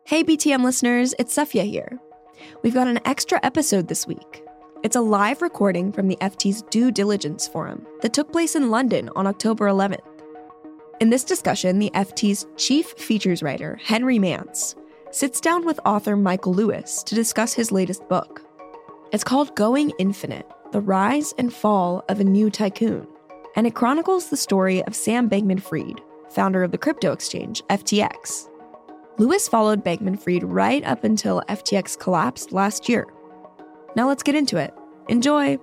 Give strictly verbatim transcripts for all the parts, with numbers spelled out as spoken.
Hey B T M listeners, it's Safia here. We've got an extra episode this week. It's a live recording from the F T's Due Diligence Forum that took place in London on October eleventh. In this discussion, the F T's chief features writer, Henry Mance, sits down with author Michael Lewis to discuss his latest book. It's called Going Infinite, The Rise and Fall of a New Tycoon, and it chronicles the story of Sam Bankman-Fried, founder of the crypto exchange F T X. Lewis followed Bankman-Fried right up until F T X collapsed last year. Now let's get into it. Enjoy!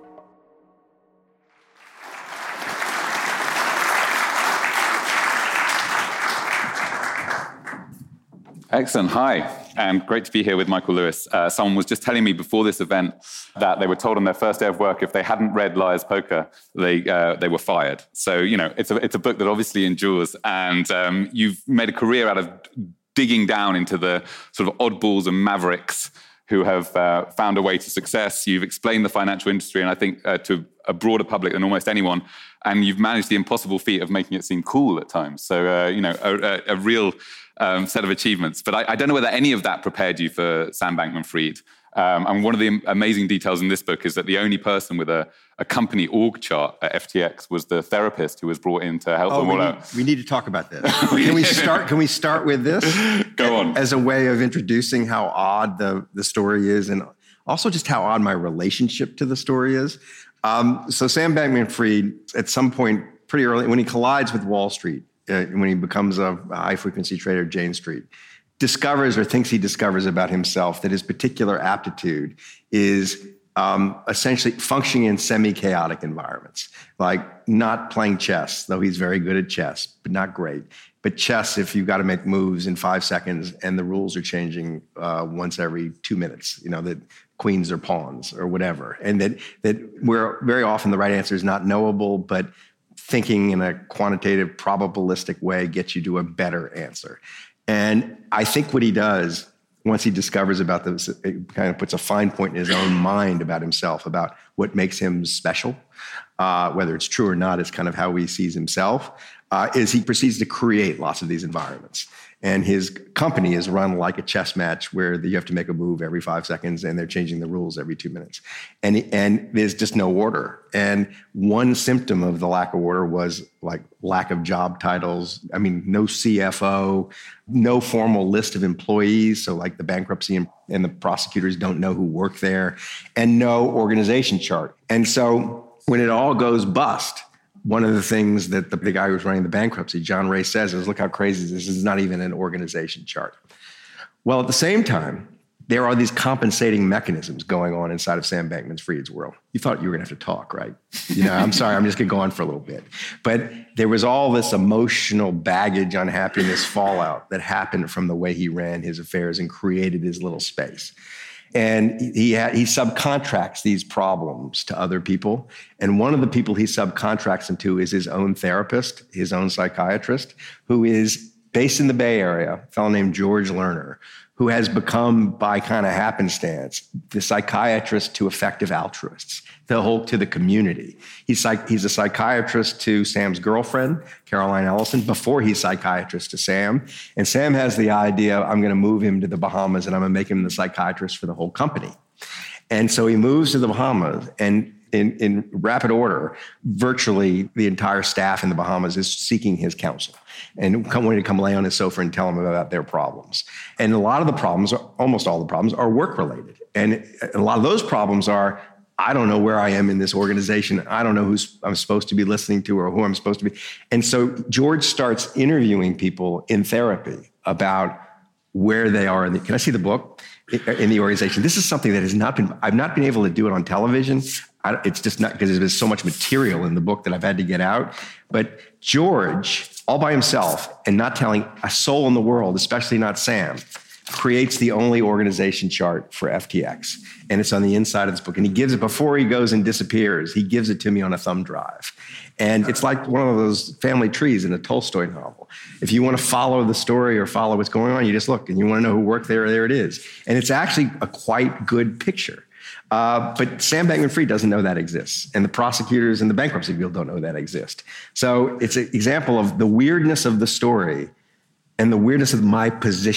Excellent. Hi, and great to be here with Michael Lewis. Uh, someone was just telling me before this event that they were told on their first day of work if they hadn't read Liar's Poker, they uh, they were fired. So, you know, it's a it's a book that obviously endures, and um, you've made a career out of digging down into the sort of oddballs and mavericks who have uh, found a way to success. You've explained the financial industry, and I think uh, to a broader public than almost anyone, and you've managed the impossible feat of making it seem cool at times. So, uh, you know, a, a, a real um, set of achievements. But I, I don't know whether any of that prepared you for Sam Bankman-Fried. Um, and one of the amazing details in this book is that the only person with a, a company org chart at F T X was the therapist who was brought in to help oh, them all we out. Need, we need to talk about this. Can we start? Can we start with this? Go on. As a way of introducing how odd the, the story is, and also just how odd my relationship to the story is. Um, so Sam Bankman-Fried, at some point pretty early, when he collides with Wall Street, uh, when he becomes a high-frequency trader at Jane Street, discovers or thinks he discovers about himself that his particular aptitude is um, essentially functioning in semi-chaotic environments, like not playing chess, though he's very good at chess, but not great. But chess, if you've got to make moves in five seconds and the rules are changing uh, once every two minutes, you know, that queens are pawns or whatever. And that, that where very often the right answer is not knowable, but thinking in a quantitative, probabilistic way gets you to a better answer. And I think what he does once he discovers about this, it kind of puts a fine point in his own mind about himself, about what makes him special, uh, whether it's true or not, is kind of how he sees himself, uh, is he proceeds to create lots of these environments. And his company is run like a chess match where you have to make a move every five seconds and they're changing the rules every two minutes. And, and there's just no order. And one symptom of the lack of order was like lack of job titles. I mean, no C F O, no formal list of employees. So like the bankruptcy and, and the prosecutors don't know who work there, and no organization chart. And so when it all goes bust, one of the things that the, the guy who was running the bankruptcy, John Ray, says is, look how crazy this is. This is not even an organization chart. Well, at the same time, there are these compensating mechanisms going on inside of Sam Bankman-Fried's world. You thought you were going to have to talk, right? You know, I'm sorry, I'm just going to go on for a little bit. But there was all this emotional baggage, unhappiness, fallout that happened from the way he ran his affairs and created his little space. And he ha- he subcontracts these problems to other people. And one of the people he subcontracts them to is his own therapist, his own psychiatrist, who is based in the Bay Area, a fellow named George Lerner, who has become, by kind of happenstance, the psychiatrist to effective altruists, the whole to the community. He's, psych- he's a psychiatrist to Sam's girlfriend, Caroline Ellison, before he's psychiatrist to Sam. And Sam has the idea, I'm going to move him to the Bahamas and I'm going to make him the psychiatrist for the whole company. And so he moves to the Bahamas, and in, in rapid order, virtually the entire staff in the Bahamas is seeking his counsel and come, wanting to come lay on his sofa and tell him about their problems. And a lot of the problems, almost all the problems, are work-related. And a lot of those problems are, I don't know where I am in this organization. I don't know who I'm supposed to be listening to or who I'm supposed to be. And so George starts interviewing people in therapy about where they are. In the, can I see the book? In the organization. This is something that has not been, I've not been able to do it on television. I, it's just not, because there's so much material in the book that I've had to get out. But George, all by himself and not telling a soul in the world, especially not Sam, creates the only organization chart for F T X. And it's on the inside of this book. And he gives it, before he goes and disappears, he gives it to me on a thumb drive. And it's like one of those family trees in a Tolstoy novel. If you want to follow the story or follow what's going on, you just look, and you want to know who worked there, there it is. And it's actually a quite good picture. Uh, but Sam Bankman-Fried doesn't know that exists. And the prosecutors in the bankruptcy field don't know that exists. So it's an example of the weirdness of the story and the weirdness of my position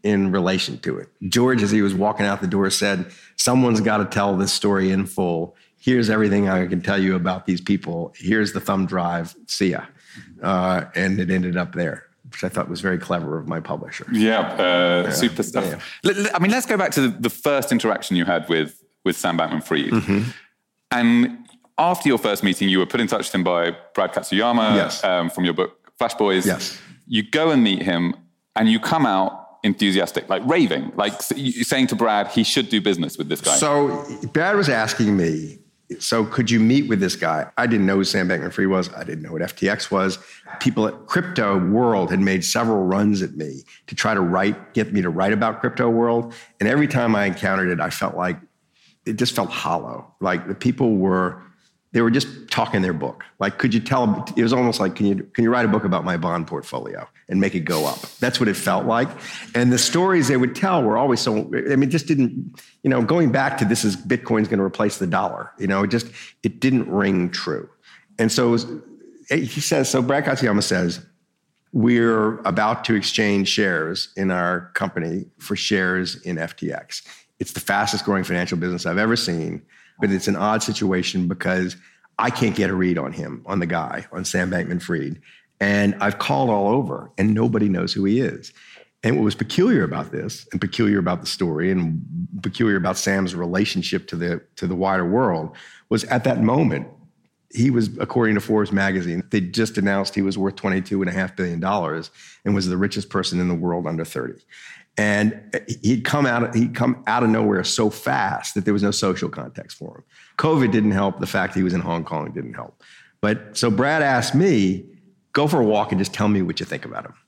in relation to it. George, as he was walking out the door, said, someone's got to tell this story in full. Here's everything I can tell you about these people. Here's the thumb drive. See ya. Uh, and it ended up there, which I thought was very clever of my publisher. Yeah, uh, yeah. super stuff. Yeah. I mean, let's go back to the, the first interaction you had with, with Sam Bankman-Fried. Mm-hmm. And after your first meeting, you were put in touch with him by Brad Katsuyama yes. um, from your book, Flash Boys. Yes. You go and meet him, and you come out enthusiastic, like raving, like saying to Brad, he should do business with this guy. So Brad was asking me, so could you meet with this guy? I didn't know who Sam Bankman-Fried was. I didn't know what F T X was. People at Crypto World had made several runs at me to try to write, get me to write about Crypto World. And every time I encountered it, I felt like it just felt hollow. Like the people were, they were just talking their book. Like, could you tell, it was almost like, can you can you write a book about my bond portfolio and make it go up? That's what it felt like. And the stories they would tell were always so, I mean, it just didn't, you know, going back to this is Bitcoin's going to replace the dollar, you know, it just, it didn't ring true. And so it was, he says, so Brad Katsuyama says, we're about to exchange shares in our company for shares in F T X. It's the fastest growing financial business I've ever seen. But it's an odd situation because I can't get a read on him, on the guy, on Sam Bankman-Fried. And I've called all over and nobody knows who he is. And what was peculiar about this and peculiar about the story and peculiar about Sam's relationship to the, to the wider world was at that moment, he was, according to Forbes magazine, they just announced he was worth twenty-two point five billion dollars and was the richest person in the world under thirty. And he'd come out, he'd come out of nowhere so fast that there was no social context for him. COVID didn't help. The fact that he was in Hong Kong didn't help. But so Brad asked me, go for a walk and just tell me what you think about him.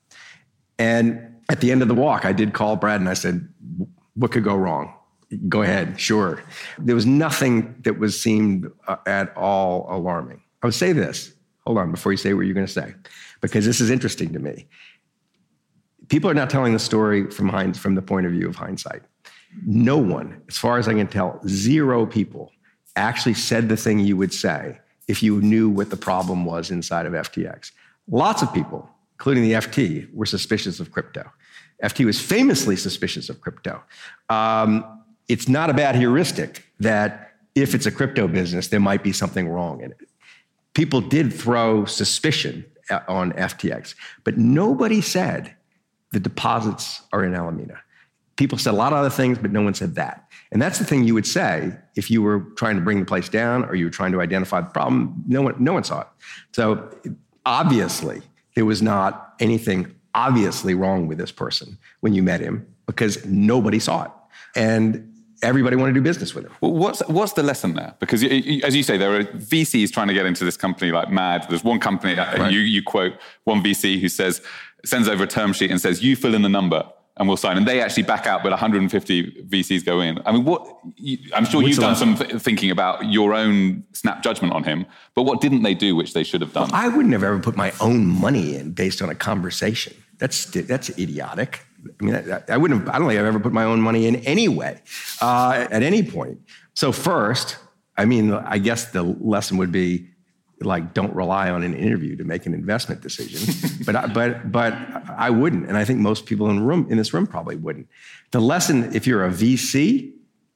And at the end of the walk, I did call Brad and I said, what could go wrong? Go ahead, sure. There was nothing that was seemed uh, at all alarming. I would say this, hold on, before you say what you're going to say, because this is interesting to me. People are not telling the story from hind- from the point of view of hindsight. No one, as far as I can tell, zero people actually said the thing you would say if you knew what the problem was inside of F T X. Lots of people, including the F T, were suspicious of crypto. F T was famously suspicious of crypto. Um, it's not a bad heuristic that if it's a crypto business, there might be something wrong in it. People did throw suspicion on F T X, but nobody said the deposits are in Alameda. People said a lot of other things, but no one said that. And that's the thing you would say if you were trying to bring the place down or you were trying to identify the problem. No one, no one saw it. So obviously, there was not anything obviously wrong with this person when you met him because nobody saw it. And everybody wanted to do business with him. Well, what's what's the lesson there? Because as you say, there are V Cs trying to get into this company like mad. There's one company, right. you, you quote one V C who says, sends over a term sheet and says, you fill in the number and we'll sign. And they actually back out, but one hundred fifty V Cs go in. I mean, what? You, I'm sure What's you've done some th- thinking about your own snap judgment on him, but what didn't they do which they should have done? Well, I wouldn't have ever put my own money in based on a conversation. That's that's idiotic. I mean, I, I wouldn't have, I don't think I've ever put my own money in anyway, uh, at any point. So first, I mean, I guess the lesson would be, like, don't rely on an interview to make an investment decision. but I, but but I wouldn't, and I think most people in the room in this room probably wouldn't. The lesson, if you're a V C,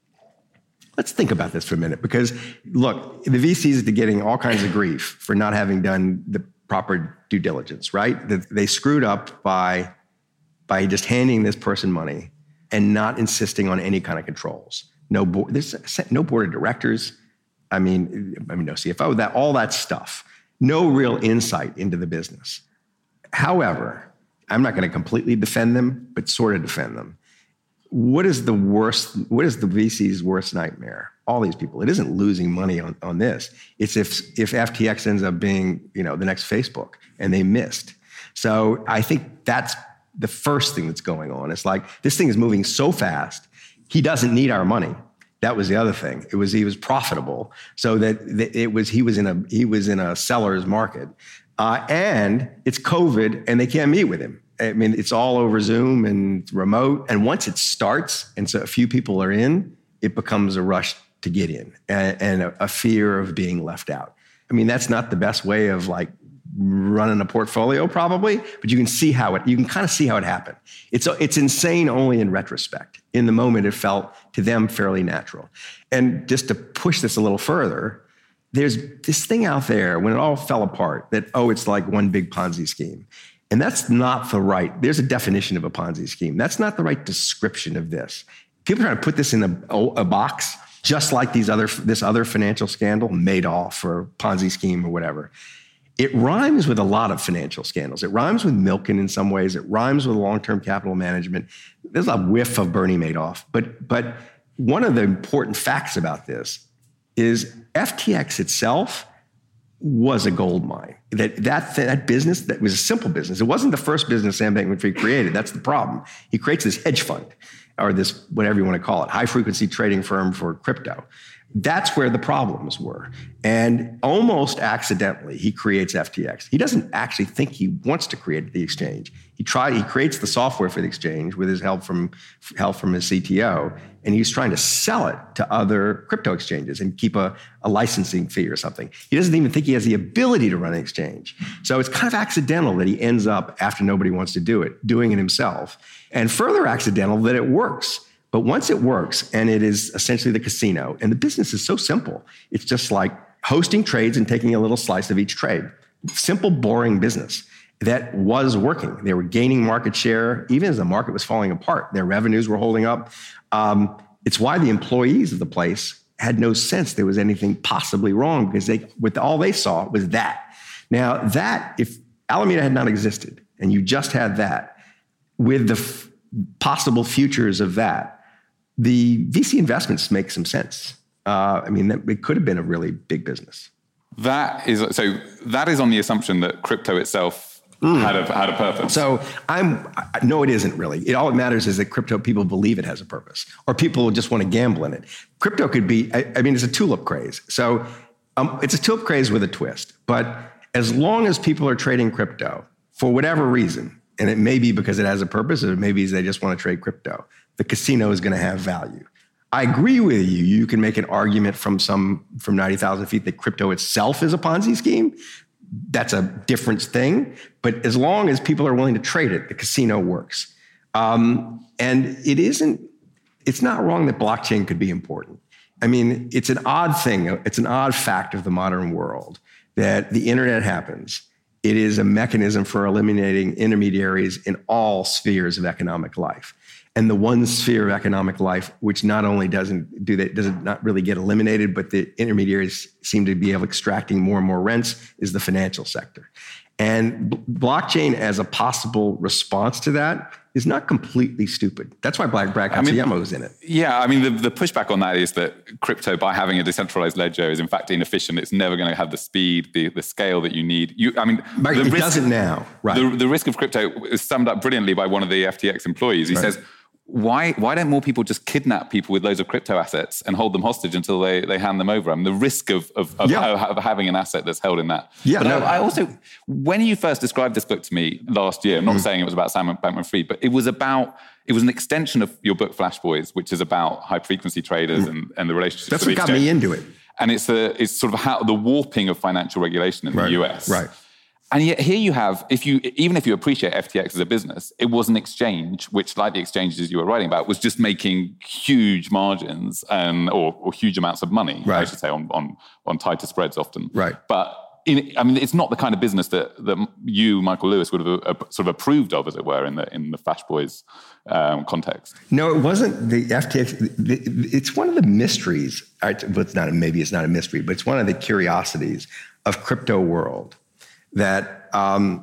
let's think about this for a minute, because look, the V Cs are getting all kinds of grief for not having done the proper due diligence, right? They screwed up by by just handing this person money and not insisting on any kind of controls. No board, there's no board of directors. I mean, I mean, no C F O, that, all that stuff. No real insight into the business. However, I'm not going to completely defend them, but sort of defend them. What is the worst, what is the V C's worst nightmare? All these people. It isn't losing money on, on this. It's if if F T X ends up being, you know, the next Facebook and they missed. So I think that's the first thing that's going on. It's like, this thing is moving so fast. He doesn't need our money. That was the other thing. It was he was profitable, so that it was he was in a he was in a seller's market, uh, and it's COVID, and they can't meet with him. I mean, it's all over Zoom and remote. And once it starts, and so a few people are in, it becomes a rush to get in, and, and a, a fear of being left out. I mean, that's not the best way of like running a portfolio probably, but you can see how it, you can kind of see how it happened. It's, it's insane only in retrospect. In the moment, it felt to them fairly natural. And just to push this a little further, there's this thing out there when it all fell apart that, oh, it's like one big Ponzi scheme. And that's not the right, there's a definition of a Ponzi scheme. That's not the right description of this. People are trying to put this in a, a box, just like these other, this other financial scandal, Madoff or Ponzi scheme or whatever. It rhymes with a lot of financial scandals. It rhymes with Milken in some ways. It rhymes with long-term capital management. There's a whiff of Bernie Madoff. But, but one of the important facts about this is F T X itself was a gold mine. That, that, that business, that was a simple business. It wasn't the first business Sam Bankman-Fried created. That's the problem. He creates this hedge fund, or this, whatever you want to call it, high-frequency trading firm for crypto. That's where the problems were. And almost accidentally, he creates F T X. He doesn't actually think he wants to create the exchange. He tried, he creates the software for the exchange with his help from, help from his C T O, and he's trying to sell it to other crypto exchanges and keep a, a licensing fee or something. He doesn't even think he has the ability to run an exchange. So it's kind of accidental that he ends up, after nobody wants to do it, doing it himself. And further accidental that it works. But once it works, and it is essentially the casino, and the business is so simple, it's just like hosting trades and taking a little slice of each trade. Simple, boring business that was working. They were gaining market share, even as the market was falling apart. Their revenues were holding up. Um, it's why the employees of the place had no sense there was anything possibly wrong, because they, with all they saw was that. Now that, if Alameda had not existed, and you just had that, with the f- possible futures of that, the V C investments make some sense. Uh, I mean, it could have been a really big business. That is so. That is on the assumption that crypto itself mm. had a had a purpose. So I'm no, it isn't really. It all that matters is that crypto people believe it has a purpose, or people just want to gamble in it. Crypto could be. I, I mean, it's a tulip craze. So um, it's a tulip craze with a twist. But as long as people are trading crypto for whatever reason, and it may be because it has a purpose, or maybe they just want to trade crypto, the casino is going to have value. I agree with you. You can make an argument from some from ninety thousand feet that crypto itself is a Ponzi scheme. That's a different thing. But as long as people are willing to trade it, the casino works. Um, and it isn't. It's not wrong that blockchain could be important. I mean, it's an odd thing. It's an odd fact of the modern world that the internet happens. It is a mechanism for eliminating intermediaries in all spheres of economic life. And the one sphere of economic life, which not only doesn't do that, doesn't not really get eliminated, but the intermediaries seem to be able extracting more and more rents, is the financial sector. And b- blockchain as a possible response to that is not completely stupid. That's why Brad Katsuyama is in it. Yeah, I mean, the, the pushback on that is that crypto, by having a decentralized ledger, is in fact inefficient. It's never going to have the speed, the, the scale that you need. You, I mean, Mark, the it risk, doesn't now. Right. The, the risk of crypto is summed up brilliantly by one of the F T X employees. He right. says, Why why don't more people just kidnap people with loads of crypto assets and hold them hostage until they, they hand them over? I mean, the risk of of, of, yeah. of having an asset that's held in that. Yeah, but no. I, I also, when you first described this book to me last year, I'm not mm. saying it was about Sam Bankman-Fried, but it was about, it was an extension of your book Flash Boys, which is about high frequency traders mm. and, and the relationships. That's what got me into it. And it's a it's sort of how the warping of financial regulation in right. the U S. Right. And yet here you have, if you even if you appreciate F T X as a business, it was an exchange which, like the exchanges you were writing about, was just making huge margins um, or, or huge amounts of money, right. I should say, on, on, on tighter spreads often. Right. But in, I mean, it's not the kind of business that, that you, Michael Lewis, would have uh, sort of approved of, as it were, in the in the Flash Boys um, context. No, it wasn't the F T X. The, it's one of the mysteries. But it's not. Maybe it's not a mystery, but it's one of the curiosities of crypto world. That, um,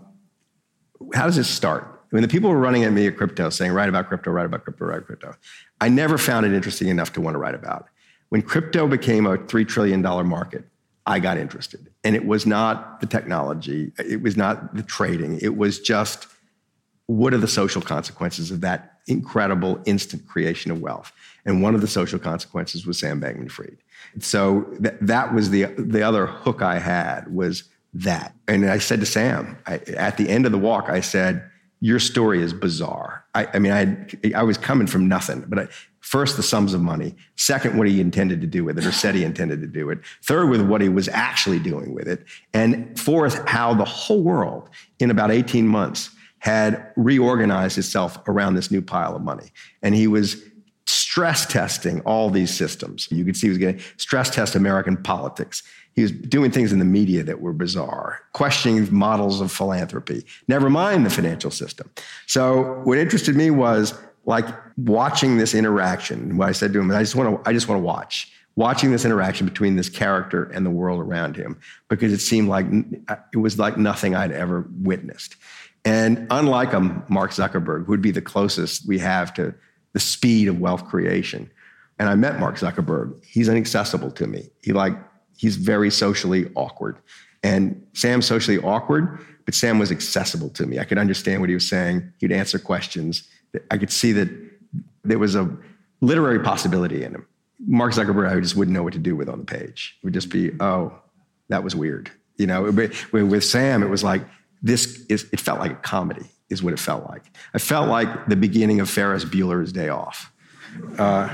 how does this start? When the people were running at me at crypto saying, write about crypto, write about crypto, write about crypto, I never found it interesting enough to want to write about. When crypto became a three trillion dollars market, I got interested. And it was not the technology. It was not the trading. It was just, what are the social consequences of that incredible instant creation of wealth? And one of the social consequences was Sam Bankman-Fried. So th- that was the, the other hook I had, was that. And I said to Sam, I, at the end of the walk, I said, your story is bizarre. I, I mean, I I was coming from nothing, but I, first the sums of money. Second, what he intended to do with it, or said he intended to do it. Third, with what he was actually doing with it. And fourth, how the whole world in about eighteen months had reorganized itself around this new pile of money. And he was stress testing all these systems. You could see he was going to stress test American politics. He was doing things in the media that were bizarre, questioning models of philanthropy, never mind the financial system. So what interested me was like watching this interaction. What I said to him, I just want to, I just want to watch, watching this interaction between this character and the world around him, because it seemed like it was like nothing I'd ever witnessed. And unlike a Mark Zuckerberg, who would be the closest we have to the speed of wealth creation. And I met Mark Zuckerberg. He's inaccessible to me. He like, he's very socially awkward. And Sam's socially awkward, but Sam was accessible to me. I could understand what he was saying. He'd answer questions. I could see that there was a literary possibility in him. Mark Zuckerberg, I just wouldn't know what to do with on the page. It would just be, oh, that was weird. You know, with Sam, it was like, this is, it felt like a comedy, is what it felt like. I felt like the beginning of Ferris Bueller's Day Off. Uh,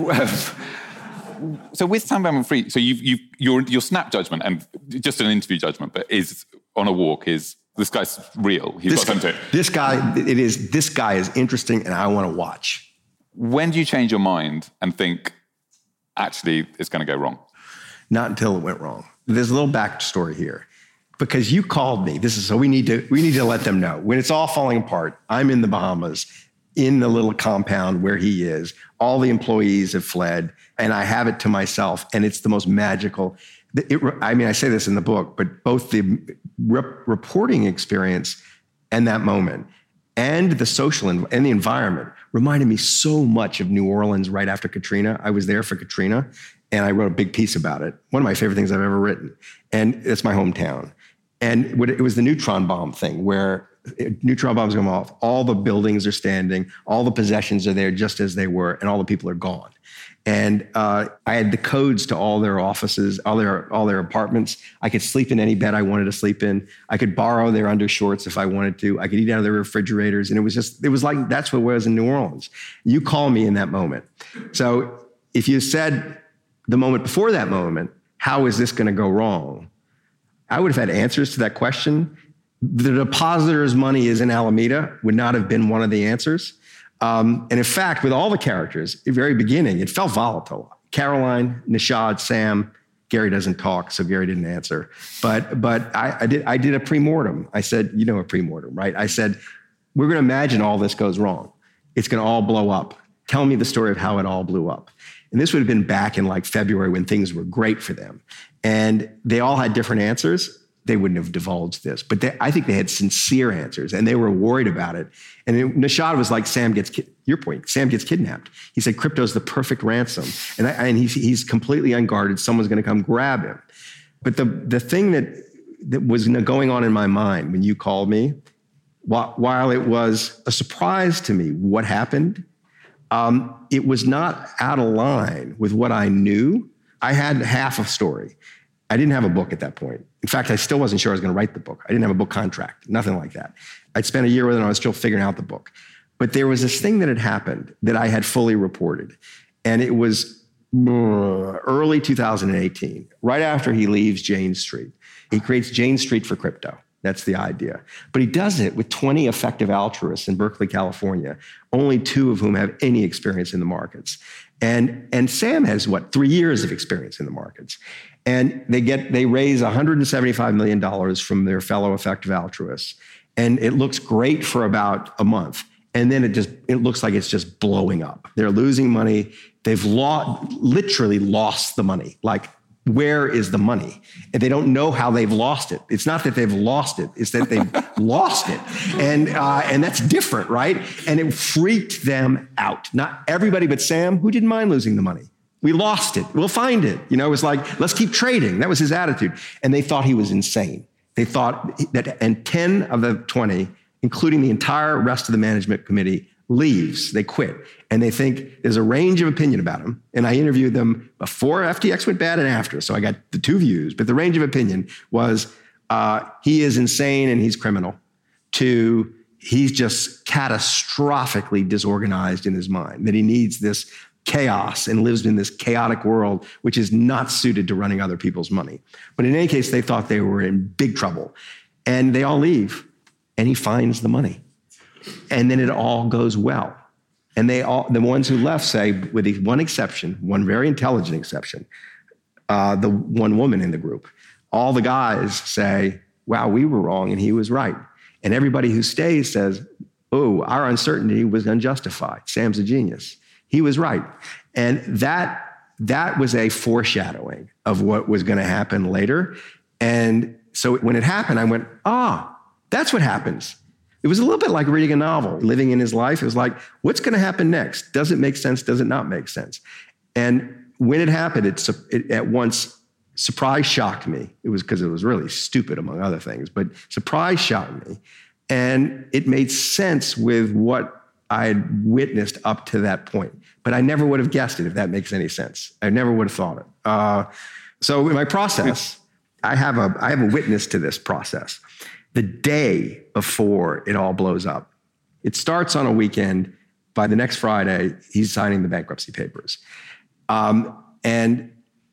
so with Sam Bankman-Fried, so you've, you've, your your snap judgment, and just an interview judgment, but is on a walk, is this guy's real. He's this, got something to it. This guy, it is, this guy is interesting, and I want to watch. When do you change your mind and think, actually, it's going to go wrong? Not until it went wrong. There's a little backstory here. Because you called me. This is so we need to we need to let them know. When it's all falling apart, I'm in the Bahamas, in the little compound where he is. All the employees have fled, and I have it to myself, and it's the most magical. It, I mean, I say this in the book, but both the rep- reporting experience and that moment, and the social and, and the environment reminded me so much of New Orleans right after Katrina. I was there for Katrina, and I wrote a big piece about it. One of my favorite things I've ever written, and it's my hometown. And it was the neutron bomb thing, where neutron bombs go off, all the buildings are standing, all the possessions are there just as they were, and all the people are gone. And uh, I had the codes to all their offices, all their all their apartments. I could sleep in any bed I wanted to sleep in. I could borrow their undershorts if I wanted to. I could eat out of their refrigerators. And it was just, it was like, that's what it was in New Orleans. You call me in that moment. So if you said the moment before that moment, how is this going to go wrong? I would have had answers to that question. The depositor's money is in Alameda would not have been one of the answers. Um, and in fact, with all the characters, at the very beginning, it felt volatile. Caroline, Nishad, Sam, Gary doesn't talk, so Gary didn't answer. But but I, I did I did a pre-mortem. I said, you know a pre-mortem, right? I said, we're going to imagine all this goes wrong. It's going to all blow up. Tell me the story of how it all blew up. And this would have been back in like February when things were great for them. And they all had different answers. They wouldn't have divulged this, but they, I think they had sincere answers, and they were worried about it. And it, Nishad was like, Sam gets, ki- your point, Sam gets kidnapped. He said, crypto's the perfect ransom. And, I, and he's, he's completely unguarded. Someone's going to come grab him. But the, the thing that, that was going on in my mind when you called me, while, while it was a surprise to me what happened, um, it was not out of line with what I knew. I had half a story. I didn't have a book at that point. In fact, I still wasn't sure I was going to write the book. I didn't have a book contract, nothing like that. I'd spent a year with it and I was still figuring out the book. But there was this thing that had happened that I had fully reported. And it was early two thousand eighteen, right after he leaves Jane Street. He creates Jane Street for crypto. That's the idea. But he does it with twenty effective altruists in Berkeley, California, only two of whom have any experience in the markets. And, and Sam has, what, three years of experience in the markets. And they get they raise one hundred seventy-five million dollars from their fellow effective altruists. And it looks great for about a month. And then it just it looks like it's just blowing up. They're losing money. They've lo- literally lost the money. Like, where is the money? And they don't know how they've lost it. It's not that they've lost it. It's that they've lost it. And uh, and that's different, right? And it freaked them out. Not everybody but Sam, who didn't mind losing the money. We lost it. We'll find it. You know, it was like, let's keep trading. That was his attitude. And they thought he was insane. They thought that, and ten of the twenty, including the entire rest of the management committee, leaves. They quit. And they think there's a range of opinion about him. And I interviewed them before F T X went bad and after. So I got the two views. But the range of opinion was uh, he is insane and he's criminal, to he's just catastrophically disorganized in his mind, that he needs this chaos and lives in this chaotic world, which is not suited to running other people's money. But in any case, they thought they were in big trouble. And they all leave, and he finds the money. And then it all goes well. And they all, the ones who left say, with one exception, one very intelligent exception, uh, the one woman in the group, all the guys say, wow, we were wrong and he was right. And everybody who stays says, oh, our uncertainty was unjustified. Sam's a genius. He was right. And that, that was a foreshadowing of what was going to happen later. And so when it happened, I went, ah, that's what happens. It was a little bit like reading a novel, living in his life. It was like, what's going to happen next? Does it make sense? Does it not make sense? And when it happened, it, it at once surprise shocked me. It was because it was really stupid, among other things, but surprise shocked me. And it made sense with what I had witnessed up to that point. But I never would have guessed it, if that makes any sense. I never would have thought it. Uh, so in my process, I have a I have a witness to this process. The day before it all blows up, it starts on a weekend. By the next Friday, he's signing the bankruptcy papers. Um, and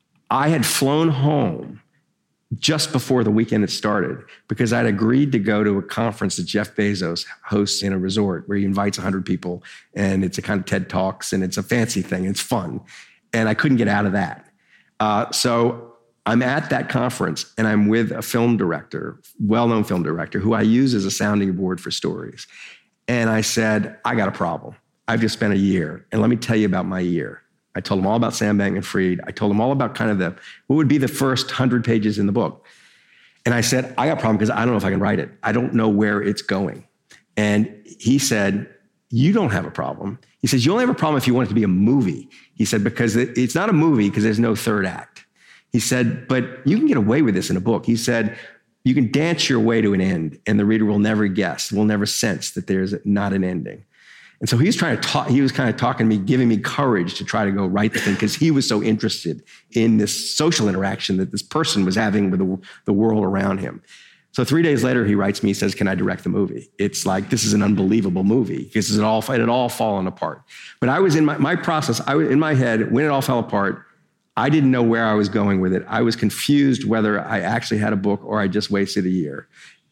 I had flown home just before the weekend had started because I'd agreed to go to a conference that Jeff Bezos hosts in a resort where he invites one hundred people, and it's a kind of TED Talks, and it's a fancy thing. It's fun. And I couldn't get out of that. Uh, so I'm at that conference, and I'm with a film director, well-known film director, who I use as a sounding board for stories. And I said, I got a problem. I've just spent a year, and let me tell you about my year. I told him all about Sam Bankman-Fried. I told him all about kind of the, what would be the first hundred pages in the book. And I said, I got a problem because I don't know if I can write it. I don't know where it's going. And he said, you don't have a problem. He says, you only have a problem if you want it to be a movie. He said, because it, it's not a movie because there's no third act. He said, but you can get away with this in a book. He said, you can dance your way to an end and the reader will never guess, will never sense that there's not an ending. And so he was trying to talk, he was kind of talking to me, giving me courage to try to go write the thing because he was so interested in this social interaction that this person was having with the, the world around him. So three days later, he writes me, he says, can I direct the movie? It's like, this is an unbelievable movie because it, all, it had all fallen apart. But I was in my, my process, I was in my head, when it all fell apart, I didn't know where I was going with it. I was confused whether I actually had a book or I just wasted a year.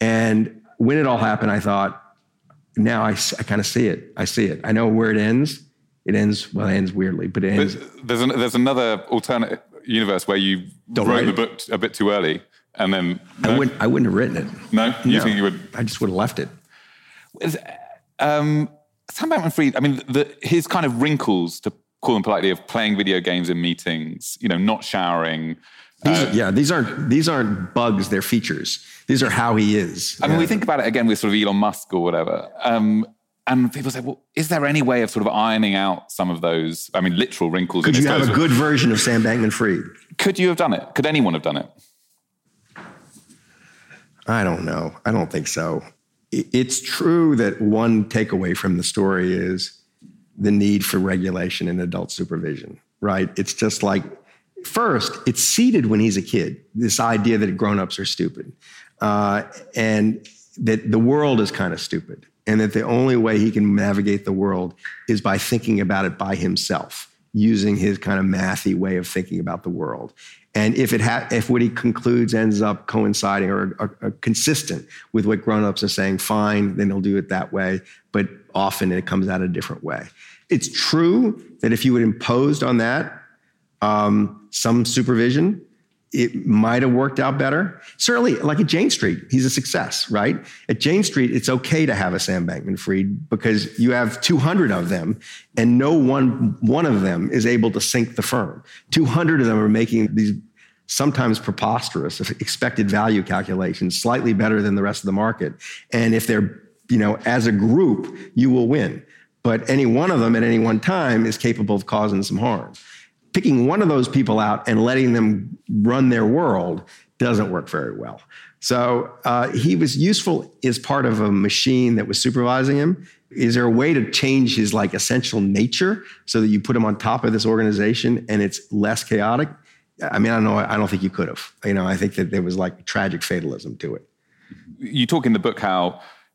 And when it all happened, I thought, now I, I kind of see it. I see it. I know where it ends. It ends, well, it ends weirdly, but it ends. There's, an, there's another alternate universe where you Don't wrote the it. book a bit too early and then... No? I, wouldn't, I wouldn't have written it. No? You no, think you would? I just would have left it. Um, Sam Bankman-Fried, I mean, the, his kind of wrinkles, to call them politely, of playing video games in meetings, you know, not showering. These uh, are, yeah, these aren't these aren't bugs, they're features. These are how he is. I mean, yeah. we think about it again with sort of Elon Musk or whatever. Um, and people say, well, is there any way of sort of ironing out some of those, I mean, literal wrinkles? Could in you his have a clothes? good version of Sam Bankman-Fried? Could you have done it? Could anyone have done it? I don't know. I don't think so. It's true that one takeaway from the story is the need for regulation and adult supervision, right? It's just like, first, it's seeded when he's a kid, this idea that grown-ups are stupid, uh, and that the world is kind of stupid, and that the only way he can navigate the world is by thinking about it by himself, using his kind of mathy way of thinking about the world. And if it ha- if what he concludes ends up coinciding or, or, or consistent with what grown-ups are saying, fine, then he'll do it that way. But often it comes out a different way. It's true that if you had imposed on that um, some supervision, it might have worked out better. Certainly, like at Jane Street, he's a success, right? At Jane Street, it's okay to have a Sam Bankman-Fried because you have two hundred of them and no one, one of them is able to sink the firm. two hundred of them are making these sometimes preposterous expected value calculations, slightly better than the rest of the market. And if they're, you know, as a group, you will win. But any one of them at any one time is capable of causing some harm. Picking one of those people out and letting them run their world doesn't work very well. So uh, he was useful as part of a machine that was supervising him. Is there a way to change his like essential nature so that you put him on top of this organization and it's less chaotic? I mean, I don't know. I don't think you could have. You know, I think that there was like tragic fatalism to it. You talk in the book how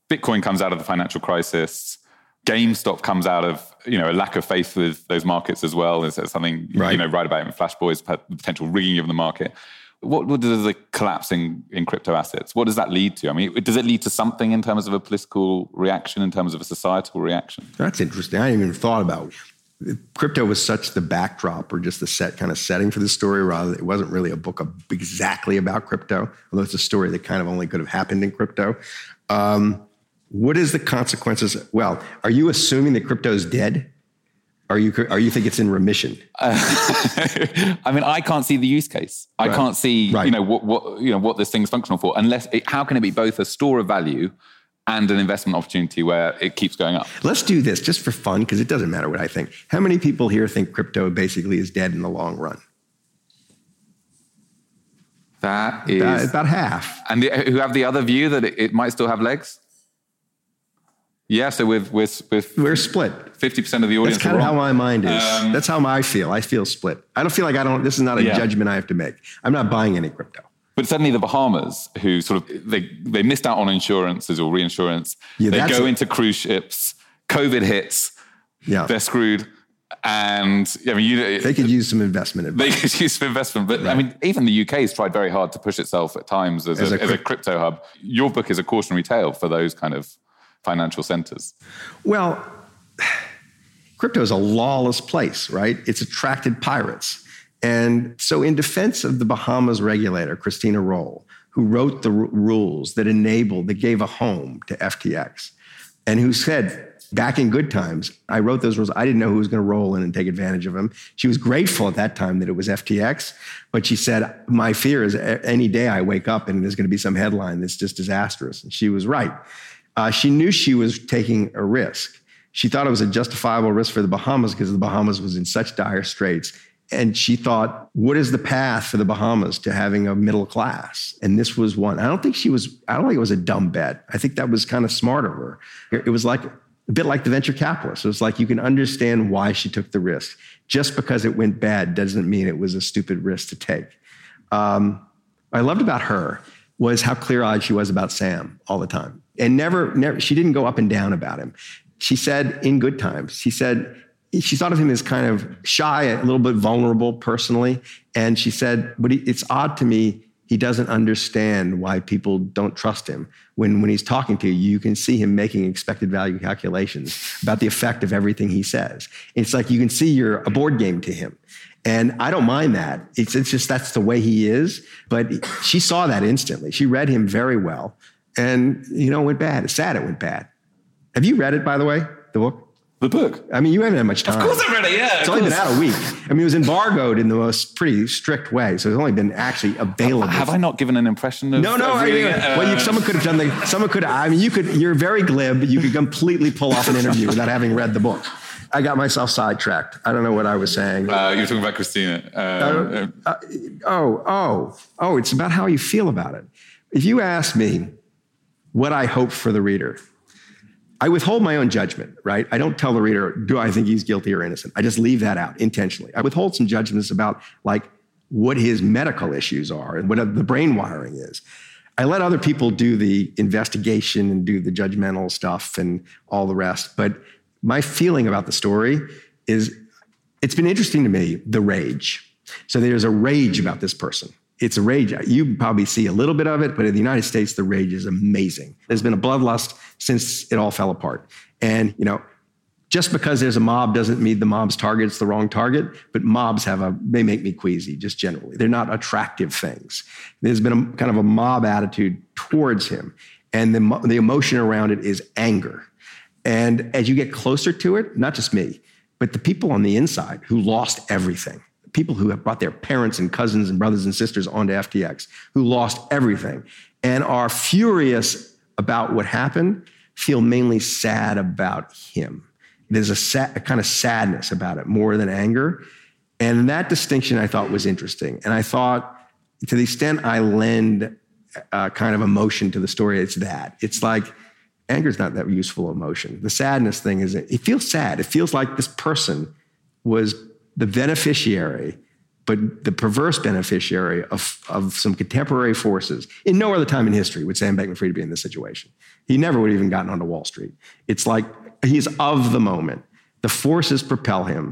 Bitcoin comes out of the financial crisis. GameStop comes out of, you know, a lack of faith with those markets as well. Is there something, right. you know, right about in Flash Boys, the potential rigging of the market? What, what does the collapse in, in crypto assets, what does that lead to? I mean, does it lead to something in terms of a political reaction, in terms of a societal reaction? That's interesting. I hadn't even thought about it. Crypto was such the backdrop or just the set kind of setting for the story, rather it wasn't really a book of exactly about crypto, although it's a story that kind of only could have happened in crypto. Um, what is the consequences? Well, are you assuming that crypto is dead? Are you, are you think it's in remission? Uh, I mean, I can't see the use case. I right. can't see, right. you know, what, what, you know, what this thing's functional for, unless it, how can it be both a store of value and an investment opportunity where it keeps going up? Let's do this just for fun, because it doesn't matter what I think. How many people here think crypto basically is dead in the long run? That is about, about half. And the, who have the other view that it, it might still have legs? Yeah, so with with with we're split. Fifty percent of the audience. That's kind of how my mind is. Um, That's how I feel. I feel split. I don't feel like I don't. This is not a yeah. judgment I have to make. I'm not buying any crypto. But suddenly the Bahamas, who sort of they they missed out on insurances or reinsurance. Yeah, they go a, into cruise ships. COVID hits. Yeah, they're screwed. And I mean, you, they could use some investment. Advice. They could use some investment, but right. I mean, even the U K has tried very hard to push itself at times as, as, a, a, as a crypto hub. Your book is a cautionary tale for those kind of financial centers. Well, crypto is a lawless place, right? It's attracted pirates. And so in defense of the Bahamas regulator, Christina Roll, who wrote the r- rules that enabled, that gave a home to F T X, and who said, back in good times, I wrote those rules. I didn't know who was going to roll in and take advantage of them. She was grateful at that time that it was F T X, but she said, my fear is any day I wake up and there's going to be some headline that's just disastrous. And she was right. Uh, she knew she was taking a risk. She thought it was a justifiable risk for the Bahamas because the Bahamas was in such dire straits. And she thought, what is the path for the Bahamas to having a middle class? And this was one. I don't think she was, I don't think it was a dumb bet. I think that was kind of smart of her. It was like a bit like the venture capitalist. It was like you can understand why she took the risk. Just because it went bad doesn't mean it was a stupid risk to take. Um, what I loved about her was how clear-eyed she was about Sam all the time. And never, never, she didn't go up and down about him. She said in good times, she said, she thought of him as kind of shy, a little bit vulnerable personally. And she said, but he, it's odd to me, he doesn't understand why people don't trust him. When, when he's talking to you, you can see him making expected value calculations about the effect of everything he says. It's like you can see you're a board game to him. And I don't mind that. It's, it's just that's the way he is. But she saw that instantly. She read him very well. And, you know, it went bad. It's sad it went bad. Have you read it, by the way, the book? The book? I mean, you haven't had much time. Of course I read it, yeah. It's only been out a week. I mean, it was embargoed in the most pretty strict way. So it's only been actually available. Have I not given an impression of No, no. Of I mean, uh, well, you, someone could have done the, someone could, I mean, you could, you're very glib. You could completely pull off an interview without having read the book. I got myself sidetracked. I don't know what I was saying. Uh, you were talking about Christina. Uh, uh, uh, oh, oh, oh, it's about how you feel about it. If you ask me what I hope for the reader, I withhold my own judgment, right? I don't tell the reader, do I think he's guilty or innocent? I just leave that out intentionally. I withhold some judgments about like what his medical issues are and what the brain wiring is. I let other people do the investigation and do the judgmental stuff and all the rest. But my feeling about the story is it's been interesting to me, the rage. So there's a rage about this person. It's a rage. You probably see a little bit of it, but in the United States, the rage is amazing. There's been a bloodlust since it all fell apart. And, you know, just because there's a mob doesn't mean the mob's target's the wrong target, but mobs have a, they make me queasy just generally. They're not attractive things. There's been a kind of a mob attitude towards him. And the, the emotion around it is anger. And as you get closer to it, not just me, but the people on the inside who lost everything, people who have brought their parents and cousins and brothers and sisters onto F T X, who lost everything and are furious about what happened, feel mainly sad about him. There's a, sad, a kind of sadness about it more than anger. And that distinction I thought was interesting. And I thought to the extent I lend uh, kind of emotion to the story, it's that. It's like anger's not that useful emotion. The sadness thing is, it feels sad. It feels like this person was the beneficiary but the perverse beneficiary of, of some contemporary forces. In no other time in history would Sam Bankman-Fried be in this situation. He never would have even gotten onto Wall Street. It's like he's of the moment. The forces propel him,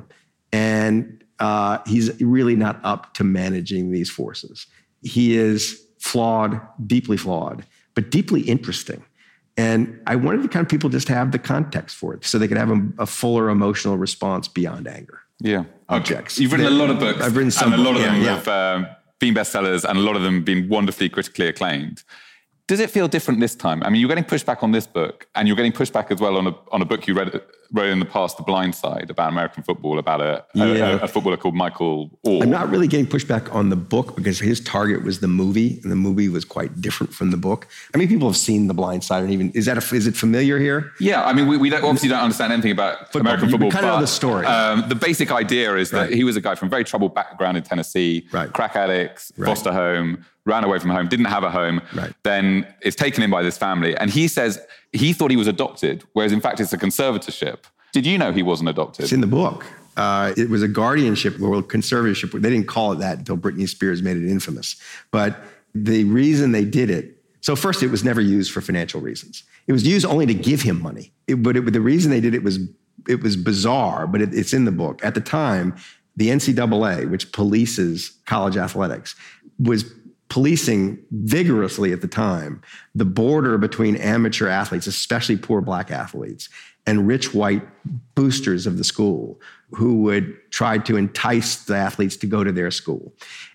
and uh, he's really not up to managing these forces. He is flawed, deeply flawed, but deeply interesting. And I wanted the kind of people just to have the context for it so they could have a, a fuller emotional response beyond anger. Yeah. Objects. You've written a lot of books. I've written some and a lot of yeah, them yeah. have um, been bestsellers, and a lot of them been wonderfully critically acclaimed. Does it feel different this time? I mean, you're getting pushback on this book, and you're getting pushback as well on a on a book you read wrote in the past, The Blind Side, about American football, about a, yeah. a, a footballer called Michael Orr. I'm not really getting pushback on the book because his target was the movie, and the movie was quite different from the book. I mean, people have seen The Blind Side, and even is that a, is it familiar here? Yeah, I mean, we, we don't, obviously don't understand anything about football. American football, kind of but know the story. Um, the basic idea is that right. he was a guy from a very troubled background in Tennessee, right. crack addicts, right. foster home, ran away from home, didn't have a home, right. then is taken in by this family. And he says he thought he was adopted, whereas in fact it's a conservatorship. Did you know he wasn't adopted? It's in the book. Uh, it was a guardianship or conservatorship. They didn't call it that until Britney Spears made it infamous. But the reason they did it, so first it was never used for financial reasons. It was used only to give him money. It, but it, the reason they did it was it was bizarre, but it, it's in the book. At the time, the N C double A, which polices college athletics, was policing vigorously at the time the border between amateur athletes, especially poor black athletes, and rich white boosters of the school who would try to entice the athletes to go to their school.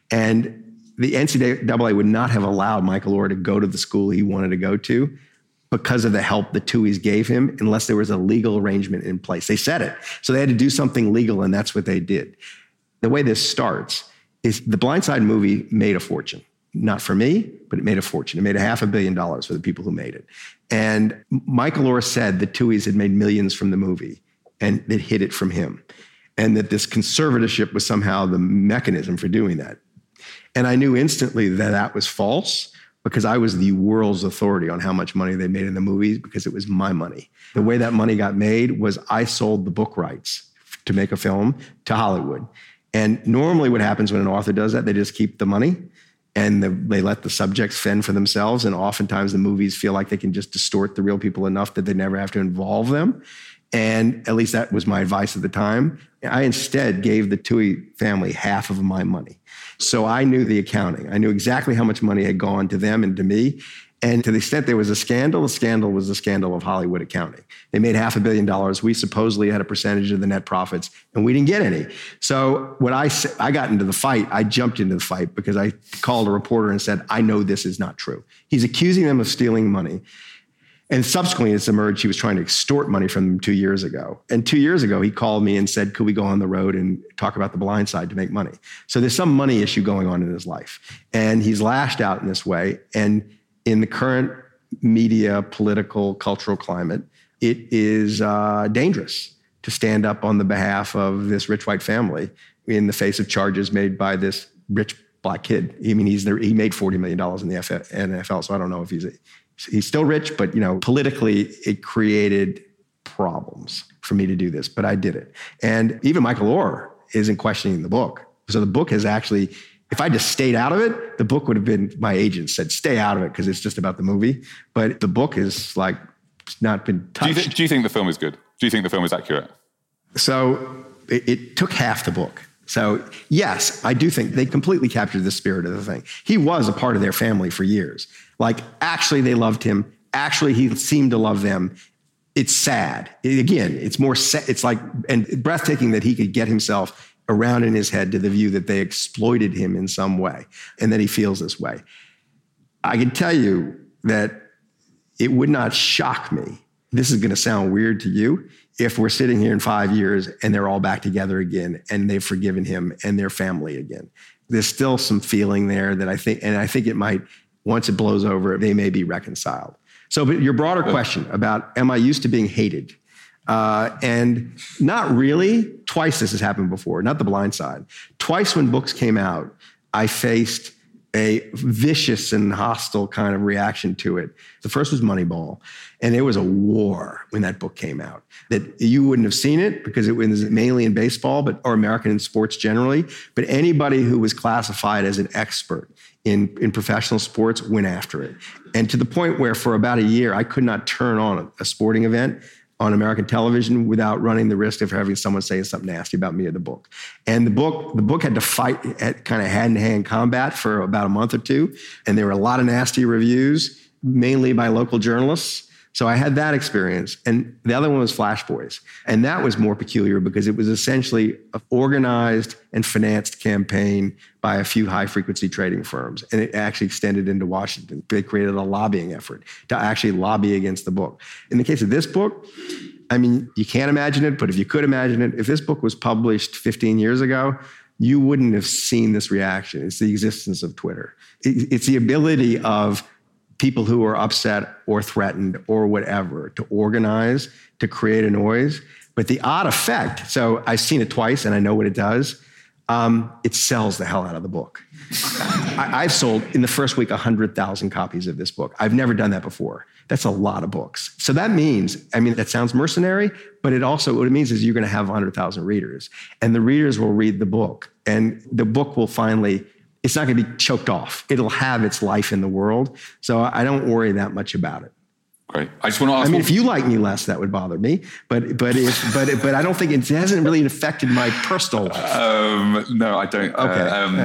And the N C double A would not have allowed Michael Orr to go to the school he wanted to go to because of the help the Tuohys gave him, unless there was a legal arrangement in place. They said it. So they had to do something legal, and that's what they did. The way this starts is the Blind Side movie made a fortune. Not for me, but it made a fortune. It made a half a billion dollars for the people who made it. And Michael Orr said the Tuohys had made millions from the movie, and it hid it from him. And that this conservatorship was somehow the mechanism for doing that. And I knew instantly that that was false, because I was the world's authority on how much money they made in the movies, because it was my money. The way that money got made was I sold the book rights to make a film to Hollywood. And normally what happens when an author does that, they just keep the money and the, they let the subjects fend for themselves. And oftentimes the movies feel like they can just distort the real people enough that they never have to involve them. And at least that was my advice at the time. I instead gave the Tuohy family half of my money. So I knew the accounting. I knew exactly how much money had gone to them and to me. And to the extent there was a scandal, the scandal was the scandal of Hollywood accounting. They made half a billion dollars. We supposedly had a percentage of the net profits, and we didn't get any. So when I, I got into the fight, I jumped into the fight because I called a reporter and said, I know this is not true. He's accusing them of stealing money. And subsequently, it's emerged he was trying to extort money from them two years ago. And two years ago, he called me and said, could we go on the road and talk about The Blind Side to make money? So there's some money issue going on in his life. And he's lashed out in this way. And in the current media, political, cultural climate, it is uh, dangerous to stand up on the behalf of this rich white family in the face of charges made by this rich black kid. I mean, he's there, he made forty million dollars in the N F L, so I don't know if he's a, he's still rich, but you know, politically, it created problems for me to do this, but I did it. And even Michael Orr isn't questioning the book. So the book has actually, if I just stayed out of it, the book would have been, my agent said, stay out of it because it's just about the movie. But the book is like not been touched. Do you, th- do you think the film is good? Do you think the film is accurate? So it, it took half the book. So yes, I do think they completely captured the spirit of the thing. He was a part of their family for years. Like actually they loved him. Actually he seemed to love them. It's sad. It, again, it's more, sa- it's like, and breathtaking that he could get himself around in his head to the view that they exploited him in some way and that he feels this way. I can tell you that it would not shock me. This is going to sound weird to you if we're sitting here in five years and they're all back together again and they've forgiven him and their family again. There's still some feeling there that I think, and I think it might, once it blows over, they may be reconciled. So, but your broader question about, am I used to being hated? Uh, and not really. Twice this has happened before, not The Blind Side. Twice when books came out, I faced a vicious and hostile kind of reaction to it. The first was Moneyball, and it was a war when that book came out. That you wouldn't have seen it because it was mainly in baseball, but or American sports generally. But anybody who was classified as an expert in, in professional sports went after it. And to the point where for about a year, I could not turn on a, a sporting event on American television without running the risk of having someone say something nasty about me or the book. And the book, the book had to fight at kind of hand-to-hand combat for about a month or two. And there were a lot of nasty reviews, mainly by local journalists. So I had that experience. And the other one was Flash Boys. And that was more peculiar because it was essentially an organized and financed campaign by a few high-frequency trading firms. And it actually extended into Washington. They created a lobbying effort to actually lobby against the book. In the case of this book, I mean, you can't imagine it, but if you could imagine it, if this book was published fifteen years ago, you wouldn't have seen this reaction. It's the existence of Twitter. It's the ability of people who are upset or threatened or whatever to organize, to create a noise. But the odd effect, so I've seen it twice and I know what it does, um, it sells the hell out of the book. I, I've sold in the first week one hundred thousand copies of this book. I've never done that before. That's a lot of books. So that means, I mean, that sounds mercenary, but it also, what it means is you're going to have one hundred thousand readers. And the readers will read the book. And the book will finally, it's not going to be choked off. It'll have its life in the world. So I don't worry that much about it. Great. I just want to ask. I mean, if you like me less, that would bother me. But but if, but but I don't think it hasn't really affected my personal life. Um, no, I don't. Okay. Uh, um,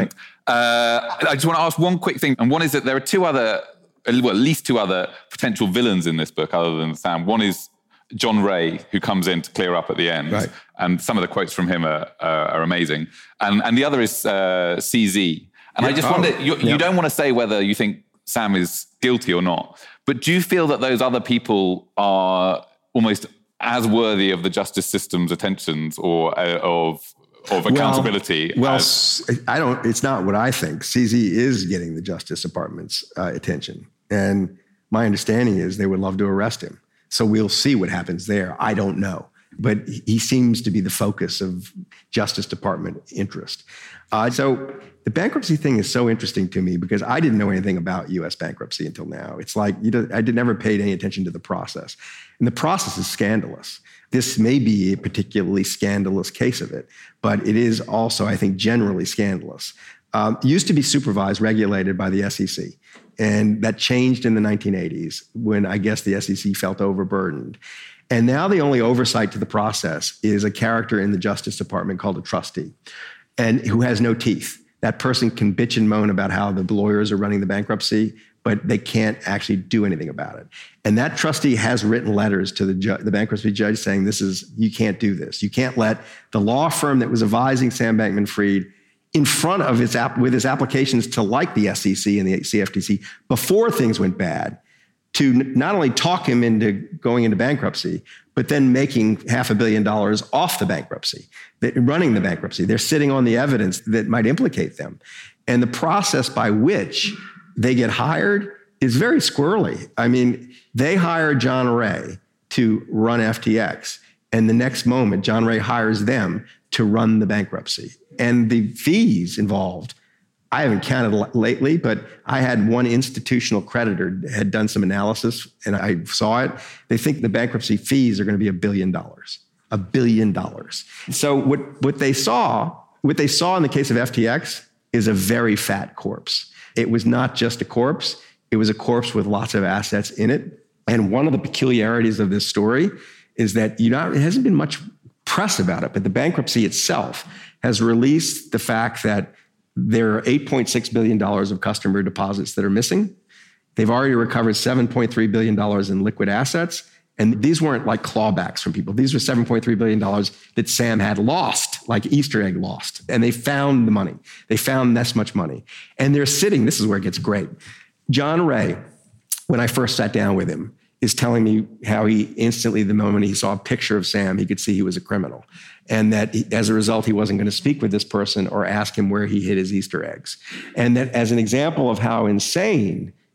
uh, I just want to ask one quick thing, and one is that there are two other, well, at least two other potential villains in this book, other than Sam. One is John Ray, who comes in to clear up at the end, right. And some of the quotes from him are are, are amazing. And and the other is uh, C Z. And yeah. I just oh, wonder, you, yeah. you don't want to say whether you think Sam is guilty or not, but do you feel that those other people are almost as worthy of the justice system's attentions or uh, of of accountability? Well, well as- I don't. It's not what I think. C Z is getting the Justice Department's uh, attention, and my understanding is they would love to arrest him. So we'll see what happens there. I don't know, but he seems to be the focus of Justice Department interest. Uh, so the bankruptcy thing is so interesting to me because I didn't know anything about U S bankruptcy until now. It's like you know, I did never paid any attention to the process. And the process is scandalous. This may be a particularly scandalous case of it, but it is also, I think, generally scandalous. Um, it used to be supervised, regulated by the S E C. And that changed in the nineteen eighties when I guess the S E C felt overburdened. And now the only oversight to the process is a character in the Justice Department called a trustee, and who has no teeth. That person can bitch and moan about how the lawyers are running the bankruptcy, but they can't actually do anything about it. And that trustee has written letters to the, ju- the bankruptcy judge saying, this is, you can't do this. You can't let the law firm that was advising Sam Bankman-Fried in front of his app with his applications to like the S E C and the C F T C before things went bad, to not only talk him into going into bankruptcy, but then making half a billion dollars off the bankruptcy, running the bankruptcy. They're sitting on the evidence that might implicate them. And the process by which they get hired is very squirrely. I mean, they hire John Ray to run F T X. And the next moment, John Ray hires them to run the bankruptcy. And the fees involved, I haven't counted lately, but I had one institutional creditor had done some analysis and I saw it. They think the bankruptcy fees are going to be a billion dollars, a billion dollars. So what, what they saw, what they saw in the case of F T X is a very fat corpse. It was not just a corpse. It was a corpse with lots of assets in it. And one of the peculiarities of this story is that you know, it hasn't been much press about it, but the bankruptcy itself has released the fact that there are eight point six billion dollars of customer deposits that are missing. They've already recovered seven point three billion dollars in liquid assets. And these weren't like clawbacks from people. These were seven point three billion dollars that Sam had lost, like Easter egg lost. And they found the money. They found this much money. And they're sitting, this is where it gets great. John Ray, when I first sat down with him, is telling me how he instantly, the moment he saw a picture of Sam, he could see he was a criminal. And that he, as a result, he wasn't going to speak with this person or ask him where he hid his Easter eggs. And that as an example of how insane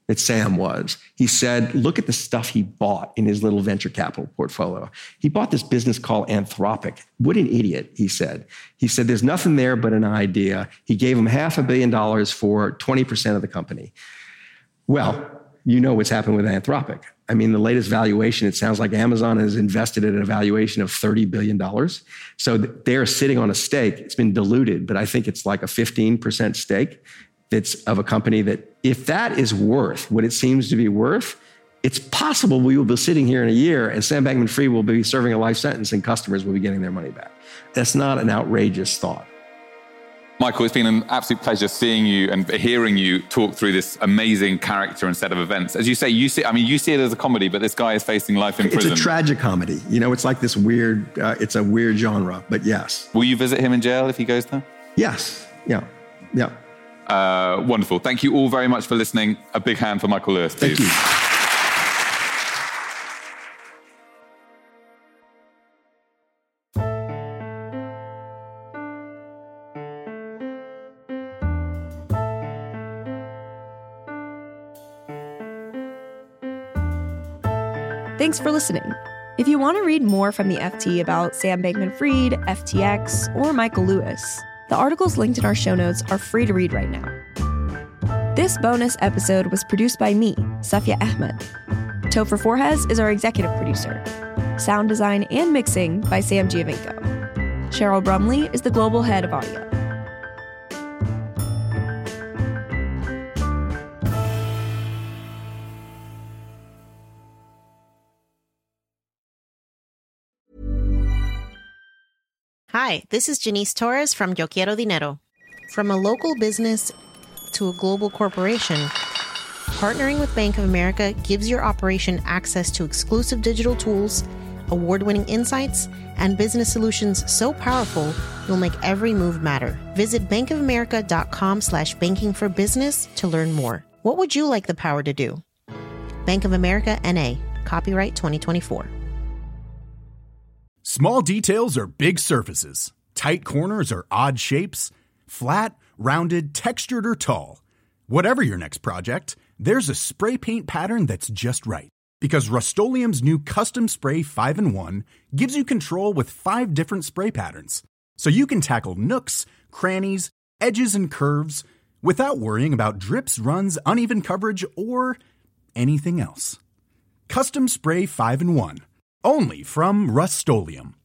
that Sam was. He said, look at the stuff he bought in his little venture capital portfolio. He bought this business called Anthropic. What an idiot, he said. He said, there's nothing there but an idea. He gave him half a billion dollars for twenty percent of the company. Well, you know what's happened with Anthropic. I mean, the latest valuation, it sounds like Amazon has invested at a valuation of thirty billion dollars. So they're sitting on a stake. It's been diluted, but I think it's like a fifteen percent stake. That's of a company that, if that is worth what it seems to be worth, it's possible we will be sitting here in a year and Sam Bankman-Fried will be serving a life sentence and customers will be getting their money back. That's not an outrageous thought. Michael, it's been an absolute pleasure seeing you and hearing you talk through this amazing character and set of events. As you say, you see, I mean, you see it as a comedy, but this guy is facing life in it's prison. It's a tragic comedy. You know, it's like this weird, uh, it's a weird genre, but yes. Will you visit him in jail if he goes there? Yes. Yeah. Yeah. Uh, wonderful. Thank you all very much for listening. A big hand for Michael Lewis, please. Thank you. Thanks for listening. If you want to read more from the F T about Sam Bankman-Fried, F T X, or Michael Lewis, the articles linked in our show notes are free to read right now. This bonus episode was produced by me, Safia Ahmed. Topher Forhez is our executive producer. Sound design and mixing by Sam Giovinco. Cheryl Brumley is the global head of audio. Hi, this is Janice Torres from Yo Quiero Dinero. From a local business to a global corporation, partnering with Bank of America gives your operation access to exclusive digital tools, award-winning insights, and business solutions so powerful you'll make every move matter. Visit bankofamerica.com slash banking for business to learn more. What would you like the power to do? Bank of America, N A. Copyright twenty twenty-four. Small details are big surfaces. Tight corners are odd shapes. Flat, rounded, textured, or tall. Whatever your next project, there's a spray paint pattern that's just right. Because Rust-Oleum's new Custom Spray five in one gives you control with five different spray patterns. So you can tackle nooks, crannies, edges, and curves without worrying about drips, runs, uneven coverage, or anything else. Custom Spray five in one. Only from Rust-Oleum.